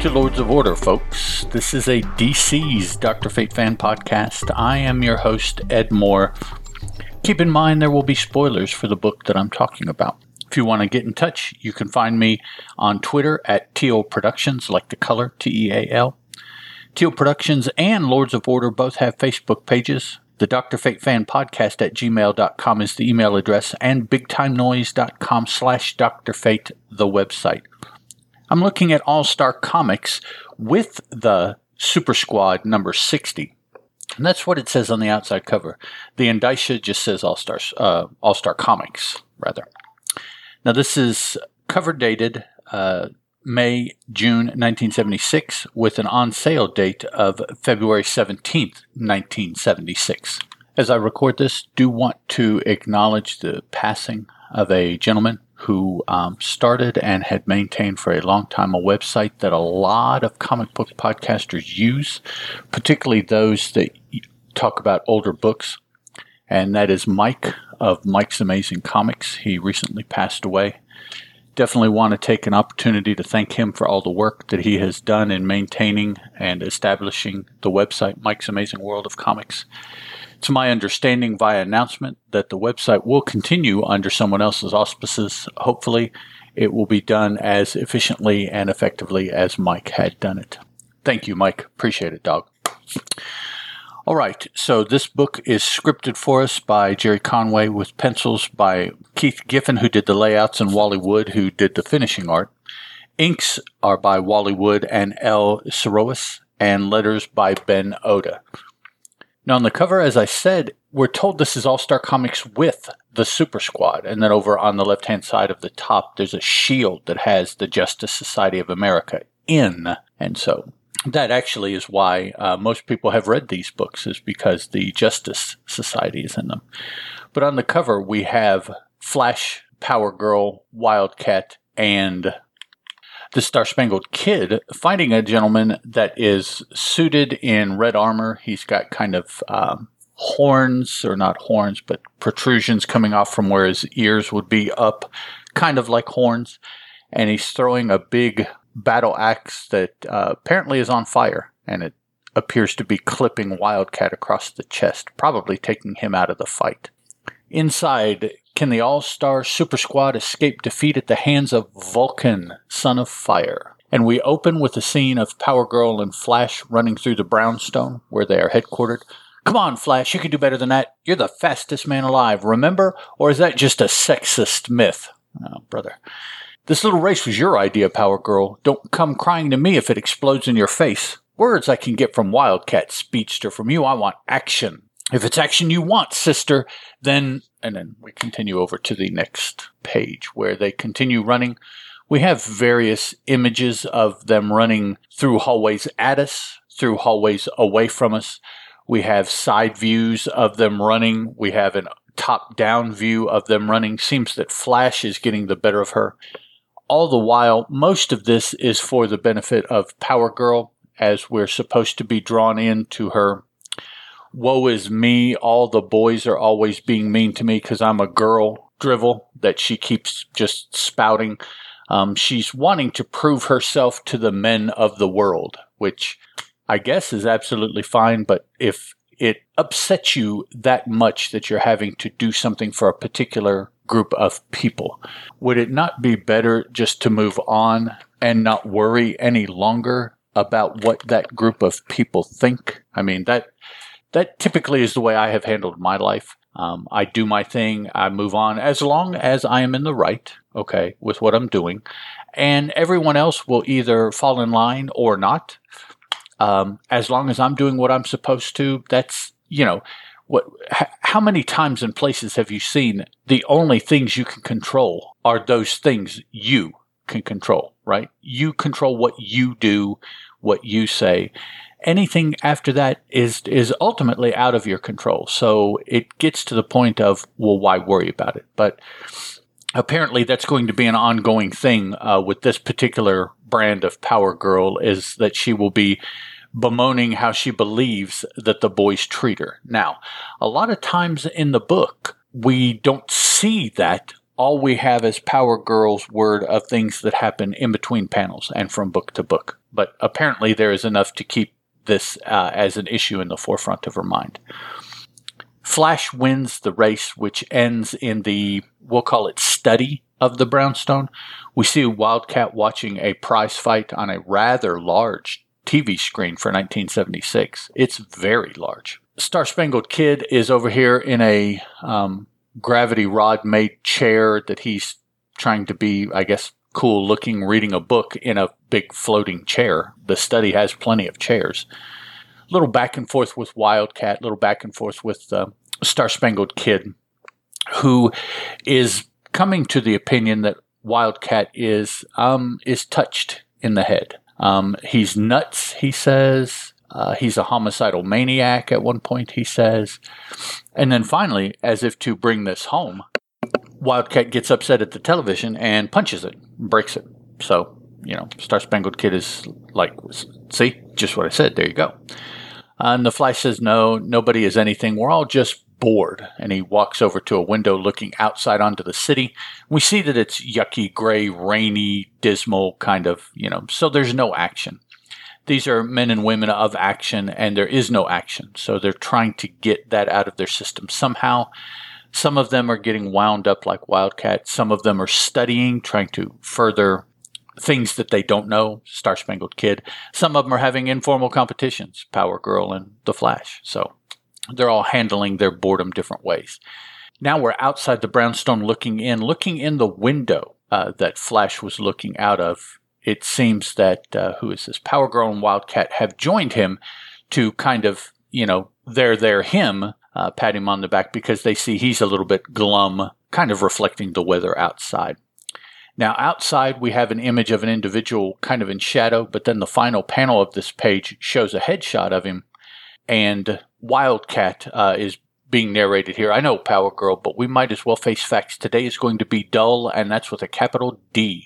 to Lords of Order, folks. This is a DC's Dr. Fate fan podcast. I am your host, Ed Moore. Keep in mind there will be spoilers for the book that I'm talking about. If you want to get in touch, you can find me on Twitter at Teal Productions, like the color, T-E-A-L. Teal Productions and Lords of Order both have Facebook pages. The Dr. Fate fan podcast at gmail.com is the email address, and bigtimenoise.com/Dr. Fate, the website. I'm looking at All-Star Comics with the Super Squad number 60. And that's what it says on the outside cover. The indicia just says All-Star Comics, rather. Now, this is cover dated June 1976 with an on-sale date of February 17th, 1976. As I record this, do want to acknowledge the passing of a gentleman who started and had maintained for a long time a website that a lot of comic book podcasters use, particularly those that talk about older books, and that is Mike of Mike's Amazing Comics. He recently passed away. Definitely want to take an opportunity to thank him for all the work that he has done in maintaining and establishing the website, Mike's Amazing World of Comics. It's my understanding via announcement that the website will continue under someone else's auspices. Hopefully, it will be done as efficiently and effectively as Mike had done it. Thank you, Mike. Appreciate it, dog. All right, so this book is scripted for us by Jerry Conway with pencils by Keith Giffen, who did the layouts, and Wally Wood, who did the finishing art. Inks are by Wally Wood and L. Sirois, and letters by Ben Oda. Now, on the cover, as I said, we're told this is All-Star Comics with the Super Squad, and then over on the left-hand side of the top, there's a shield that has the Justice Society of America in, and so that actually is why most people have read these books, is because the Justice Society is in them. But on the cover, we have Flash, Power Girl, Wildcat, and the Star-Spangled Kid finding a gentleman that is suited in red armor. He's got kind of horns, or not horns, but protrusions coming off from where his ears would be up, kind of like horns. And he's throwing a big battle axe that apparently is on fire, and it appears to be clipping Wildcat across the chest, probably taking him out of the fight. Inside, can the All-Star Super Squad escape defeat at the hands of Vulcan, son of fire? And we open with a scene of Power Girl and Flash running through the brownstone where they are headquartered. Come on, Flash, you can do better than that. You're the fastest man alive, remember? Or is that just a sexist myth? Oh, brother. This little race was your idea, Power Girl. Don't come crying to me if it explodes in your face. Words I can get from Wildcat, speedster. From you, I want action. If it's action you want, sister, then... And then we continue over to the next page where they continue running. We have various images of them running through hallways at us, through hallways away from us. We have side views of them running. We have a top-down view of them running. Seems that Flash is getting the better of her. All the while, most of this is for the benefit of Power Girl, as we're supposed to be drawn into her woe is me, all the boys are always being mean to me because I'm a girl drivel that she keeps just spouting. She's wanting to prove herself to the men of the world, which I guess is absolutely fine, but if it upsets you that much that you're having to do something for a particular group of people, would it not be better just to move on and not worry any longer about what that group of people think? I mean, that typically is the way I have handled my life. I do my thing, I move on, as long as I am in the right, okay, with what I'm doing, and everyone else will either fall in line or not. As long as I'm doing what I'm supposed to, that's, how many times and places have you seen the only things you can control are those things you can control, right? You control what you do, what you say. Anything after that is ultimately out of your control. So it gets to the point of, well, why worry about it? But apparently that's going to be an ongoing thing with this particular brand of Power Girl, is that she will be bemoaning how she believes that the boys treat her. Now, a lot of times in the book, we don't see that all we have is Power Girl's word of things that happen in between panels and from book to book. But apparently there is enough to keep this as an issue in the forefront of her mind. Flash wins the race, which ends in the, we'll call it, study of the Brownstone. We see Wildcat watching a prize fight on a rather large TV screen for 1976. It's very large. Star Spangled Kid is over here in a gravity rod made chair that he's trying to be, I guess, cool looking, reading a book in a big floating chair. The study has plenty of chairs. Little back and forth with Wildcat, little back and forth with Star Spangled Kid, who is coming to the opinion that Wildcat is touched in the head. He's nuts, he says. He's a homicidal maniac at one point, he says. And then finally, as if to bring this home, Wildcat gets upset at the television and punches it, breaks it. So, Star Spangled Kid is like, see, just what I said, there you go. And the Flash says, no, nobody is anything. We're all just bored. And he walks over to a window looking outside onto the city. We see that it's yucky, gray, rainy, dismal kind of, so there's no action. These are men and women of action, and there is no action. So they're trying to get that out of their system somehow. Some of them are getting wound up like Wildcat. Some of them are studying, trying to further things that they don't know, Star Spangled Kid. Some of them are having informal competitions, Power Girl and the Flash. So they're all handling their boredom different ways. Now we're outside the Brownstone looking in the window that Flash was looking out of. It seems that, who is this? Power Girl and Wildcat have joined him to kind of, they're him, pat him on the back because they see he's a little bit glum, kind of reflecting the weather outside. Now, outside, we have an image of an individual kind of in shadow, but then the final panel of this page shows a headshot of him, and Wildcat is being narrated here. I know, Power Girl, but we might as well face facts. Today is going to be dull, and that's with a capital D.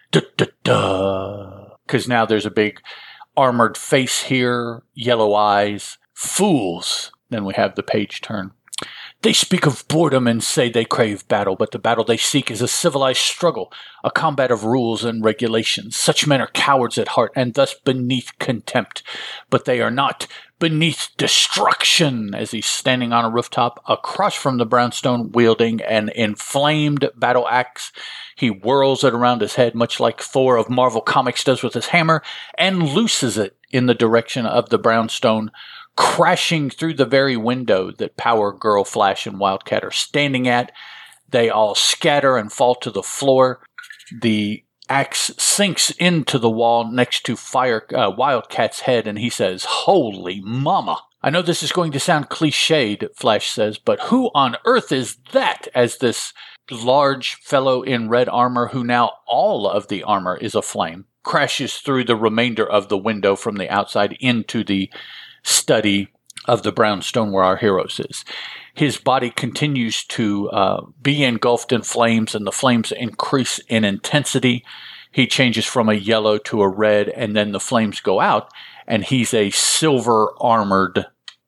Duh. Because now there's a big armored face here, yellow eyes, fools. Then we have the page turn. They speak of boredom and say they crave battle, but the battle they seek is a civilized struggle, a combat of rules and regulations. Such men are cowards at heart and thus beneath contempt, but they are not beneath destruction. As he's standing on a rooftop across from the Brownstone wielding an inflamed battle axe, he whirls it around his head much like Thor of Marvel Comics does with his hammer and looses it in the direction of the Brownstone, crashing through the very window that Power Girl, Flash, and Wildcat are standing at. They all scatter and fall to the floor. The axe sinks into the wall next to Wildcat's head, and he says, "Holy mama." I know this is going to sound cliched, Flash says, but who on earth is that? As this large fellow in red armor, who now all of the armor is aflame, crashes through the remainder of the window from the outside into the study of the Brownstone where our heroes is. His body continues to be engulfed in flames, and the flames increase in intensity. He changes from a yellow to a red, and then the flames go out, and he's a silver armored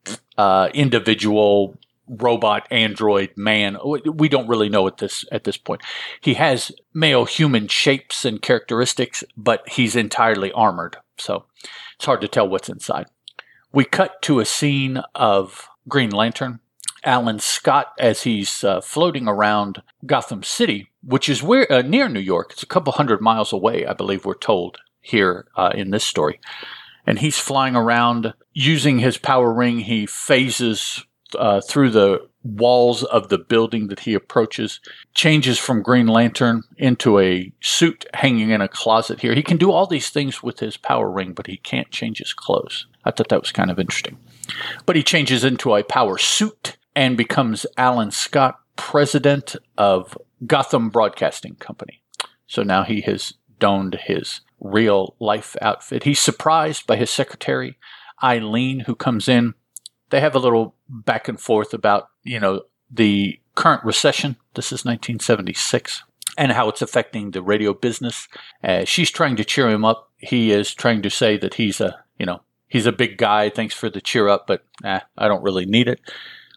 individual, robot, android, man. We don't really know at this point. He has male human shapes and characteristics, but he's entirely armored, so it's hard to tell what's inside. We cut to a scene of Green Lantern, Alan Scott, as he's floating around Gotham City, which is near New York. It's a couple 100 miles away, I believe we're told here in this story. And he's flying around using his power ring. He phases through the walls of the building that he approaches, changes from Green Lantern into a suit hanging in a closet here. He can do all these things with his power ring, but he can't change his clothes. I thought that was kind of interesting. But he changes into a power suit and becomes Alan Scott, president of Gotham Broadcasting Company. So now he has donned his real life outfit. He's surprised by his secretary, Eileen, who comes in. They have a little back and forth about, the current recession. This is 1976, and how it's affecting the radio business. She's trying to cheer him up. He is trying to say that he's a big guy. Thanks for the cheer up, but I don't really need it.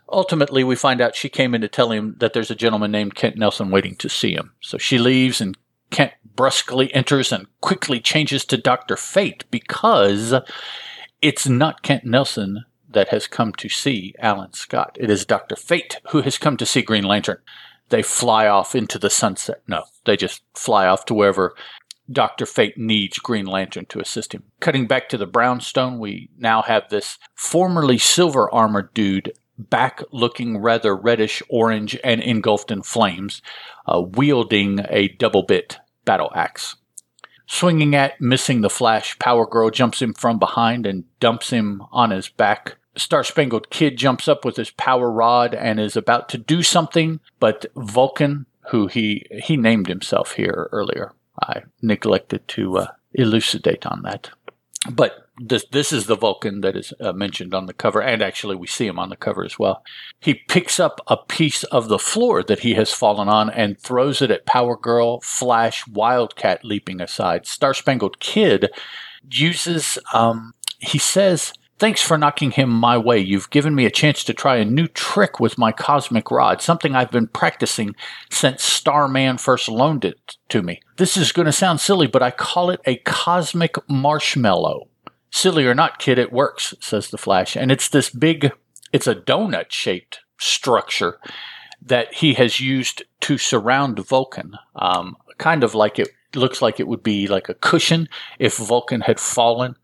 Ultimately, we find out she came in to tell him that there's a gentleman named Kent Nelson waiting to see him. So she leaves, and Kent brusquely enters and quickly changes to Dr. Fate because it's not Kent Nelson that has come to see Alan Scott. It is Dr. Fate who has come to see Green Lantern. They fly off into the sunset. No, they just fly off to wherever Dr. Fate needs Green Lantern to assist him. Cutting back to the brownstone, we now have this formerly silver-armored dude back looking rather reddish orange and engulfed in flames, wielding a double-bit battle axe. Swinging at, missing the Flash, Power Girl jumps him from behind and dumps him on his back. Star-Spangled Kid jumps up with his power rod and is about to do something, but Vulcan, who he named himself here earlier. I neglected to elucidate on that. But this is the Vulcan that is mentioned on the cover, and actually we see him on the cover as well. He picks up a piece of the floor that he has fallen on and throws it at Power Girl, Flash, Wildcat leaping aside. Star-Spangled Kid uses, he says, "Thanks for knocking him my way. You've given me a chance to try a new trick with my cosmic rod, something I've been practicing since Starman first loaned it to me. This is going to sound silly, but I call it a cosmic marshmallow." "Silly or not, kid, it works," says the Flash. And it's this big, it's a donut-shaped structure that he has used to surround Vulcan, kind of like it looks like it would be like a cushion if Vulcan had fallen.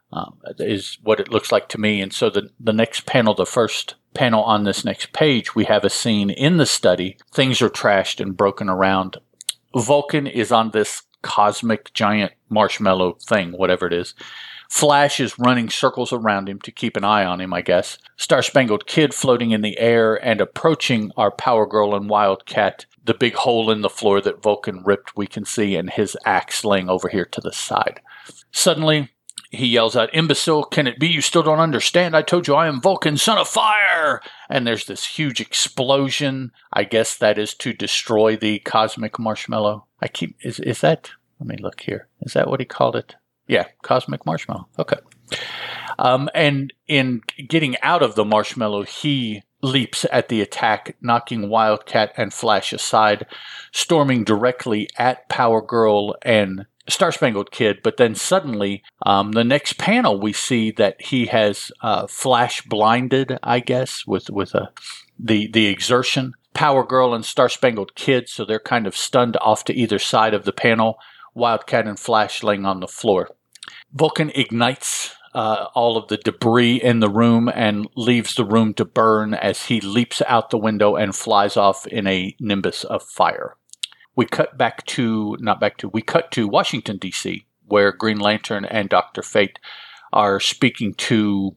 Is what it looks like to me. And so the next panel, the first panel on this next page, we have a scene in the study. Things are trashed and broken around. Vulcan is on this cosmic giant marshmallow thing, whatever it is. Flash is running circles around him to keep an eye on him, I guess. Star-Spangled Kid floating in the air and approaching our Power Girl and Wildcat. The big hole in the floor that Vulcan ripped, we can see, and his axe laying over here to the side. Suddenly, he yells out, "Imbecile, can it be you still don't understand? I told you I am Vulcan, son of fire!" And there's this huge explosion. I guess that is to destroy the cosmic marshmallow. Is that, let me look here. Is that what he called it? Yeah, cosmic marshmallow. Okay. And in getting out of the marshmallow, he leaps at the attack, knocking Wildcat and Flash aside, storming directly at Power Girl and Star-Spangled Kid. But then suddenly, the next panel, we see that he has Flash blinded, I guess, with the exertion. Power Girl and Star-Spangled Kid, so they're kind of stunned off to either side of the panel. Wildcat and Flash laying on the floor. Vulcan ignites all of the debris in the room and leaves the room to burn as he leaps out the window and flies off in a nimbus of fire. We cut to Washington, D.C., where Green Lantern and Dr. Fate are speaking to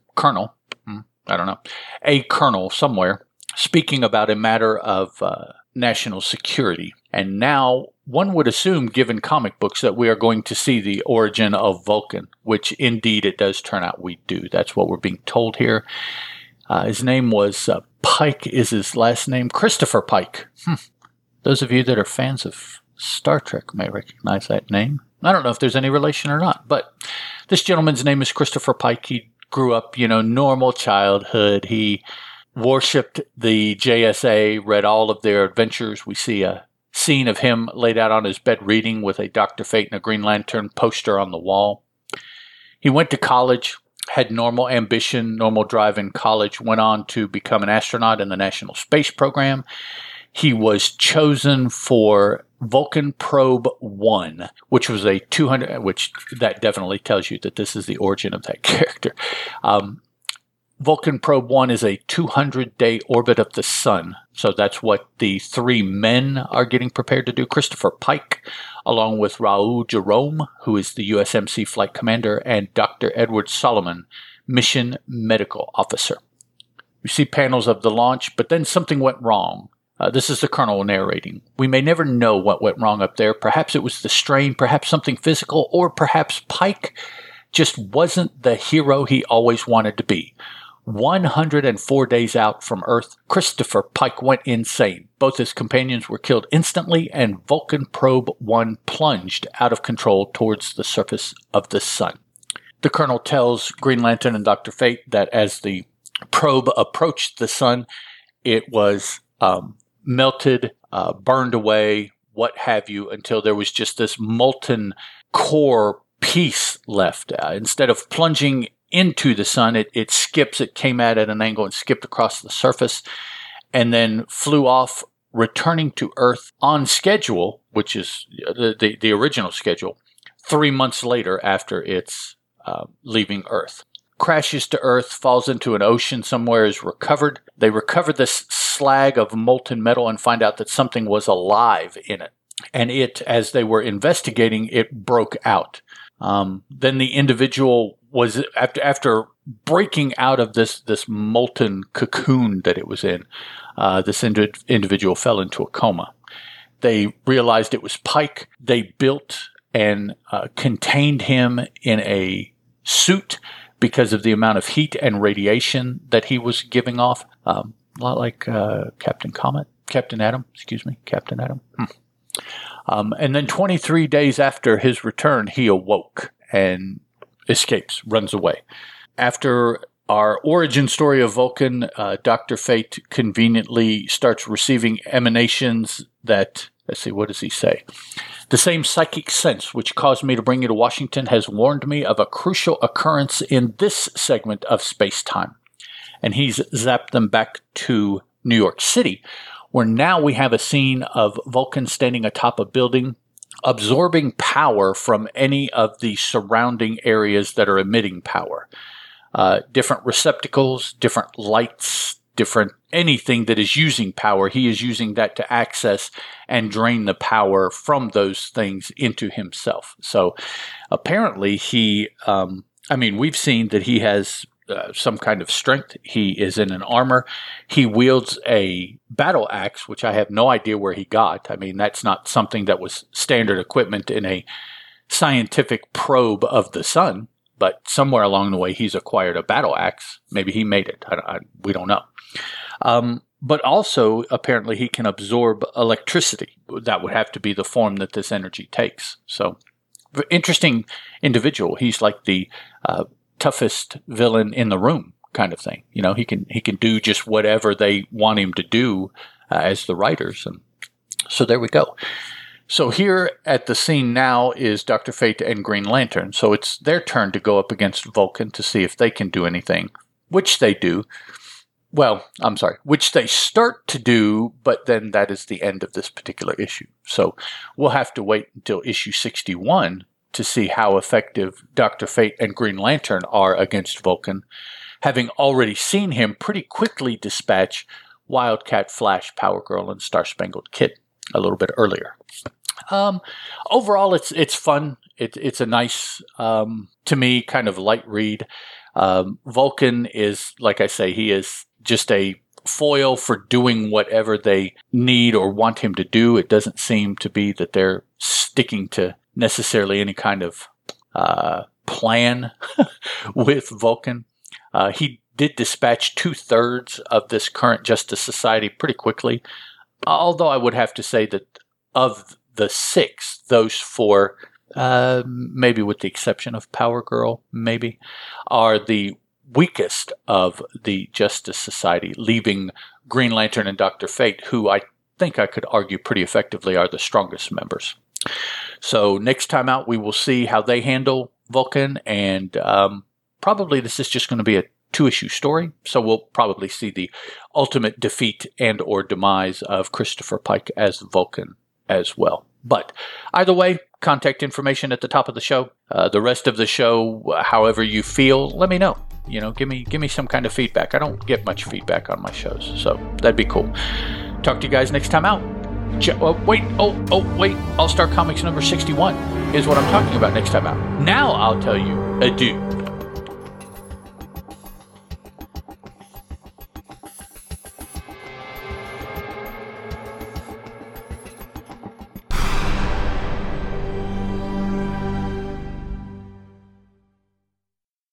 a colonel somewhere, speaking about a matter of national security. And now one would assume, given comic books, that we are going to see the origin of Vulcan, which indeed it does turn out we do. That's what we're being told here. His name was Pike is his last name, Christopher Pike. Those of you that are fans of Star Trek may recognize that name. I don't know if there's any relation or not, but this gentleman's name is Christopher Pike. He grew up, normal childhood. He worshipped the JSA, read all of their adventures. We see a scene of him laid out on his bed reading with a Dr. Fate and a Green Lantern poster on the wall. He went to college, had normal ambition, normal drive in college, went on to become an astronaut in the National Space Program. He was chosen for Vulcan Probe 1, which was a 200, which that definitely tells you that this is the origin of that character. Vulcan Probe 1 is a 200-day orbit of the sun. So that's what the three men are getting prepared to do. Christopher Pike, along with Raul Jerome, who is the USMC flight commander, and Dr. Edward Solomon, mission medical officer. You see panels of the launch, but then something went wrong. This is the colonel narrating. We may never know what went wrong up there. Perhaps it was the strain, perhaps something physical, or perhaps Pike just wasn't the hero he always wanted to be. 104 days out from Earth, Christopher Pike went insane. Both his companions were killed instantly, and Vulcan Probe 1 plunged out of control towards the surface of the sun. The colonel tells Green Lantern and Dr. Fate that as the probe approached the sun, it was melted, burned away, what have you, until there was just this molten core piece left. Instead of plunging into the sun, it skips. It came at an angle and skipped across the surface and then flew off, returning to Earth on schedule, which is the original schedule, 3 months later after it's leaving Earth. Crashes to Earth, falls into an ocean somewhere, is recovered. They recover this slag of molten metal and find out that something was alive in it. And it, as they were investigating, it broke out. Then the individual was, after breaking out of this molten cocoon that it was in, this individual fell into a coma. They realized it was Pike. They built and contained him in a suit because of the amount of heat and radiation that he was giving off. A lot like Captain Atom. And then 23 days after his return, he awoke and escapes, runs away. After our origin story of Vulcan, Dr. Fate conveniently starts receiving emanations that, let's see, what does he say? The same psychic sense which caused me to bring you to Washington has warned me of a crucial occurrence in this segment of space-time. And he's zapped them back to New York City, where now we have a scene of Vulcan standing atop a building, absorbing power from any of the surrounding areas that are emitting power. Different receptacles, different lights, different anything that is using power, he is using that to access and drain the power from those things into himself. So apparently we've seen that he has some kind of strength. He is in an armor. He wields a battle axe, which I have no idea where he got. I mean, that's not something that was standard equipment in a scientific probe of the sun, but somewhere along the way, he's acquired a battle axe. Maybe he made it. We don't know. But also, apparently, he can absorb electricity. That would have to be the form that this energy takes. So, interesting individual. He's like the toughest villain in the room kind of thing. You know, he can do just whatever they want him to do as the writers. And so there we go. So here at the scene now is Dr. Fate and Green Lantern. So it's their turn to go up against Vulcan to see if they can do anything, which they do. Well, I'm sorry, which they start to do, but then that is the end of this particular issue. So we'll have to wait until issue 61 to see how effective Dr. Fate and Green Lantern are against Vulcan, having already seen him pretty quickly dispatch Wildcat, Flash, Power Girl, and Star Spangled Kid a little bit earlier. Overall, it's fun. It's a nice, to me, kind of light read. Vulcan is, like I say, he is just a foil for doing whatever they need or want him to do. It doesn't seem to be that they're sticking to necessarily any kind of plan with Vulcan. He did dispatch 2/3 of this current Justice Society pretty quickly, although I would have to say that of the 6, those 4, maybe with the exception of Power Girl, maybe, are the weakest of the Justice Society, leaving Green Lantern and Dr. Fate, who I think I could argue pretty effectively are the strongest members. So next time out, we will see how they handle Vulcan, and probably this is just going to be a 2-issue story, so we'll probably see the ultimate defeat and or demise of Christopher Pike as Vulcan as well. But either way, contact information at the top of the show. The rest of the show, however you feel, let me know. You know, give me some kind of feedback. I don't get much feedback on my shows, so that'd be cool. Talk to you guys next time out. Wait, All-Star Comics number 61 is what I'm talking about next time out. Now I'll tell you adieu.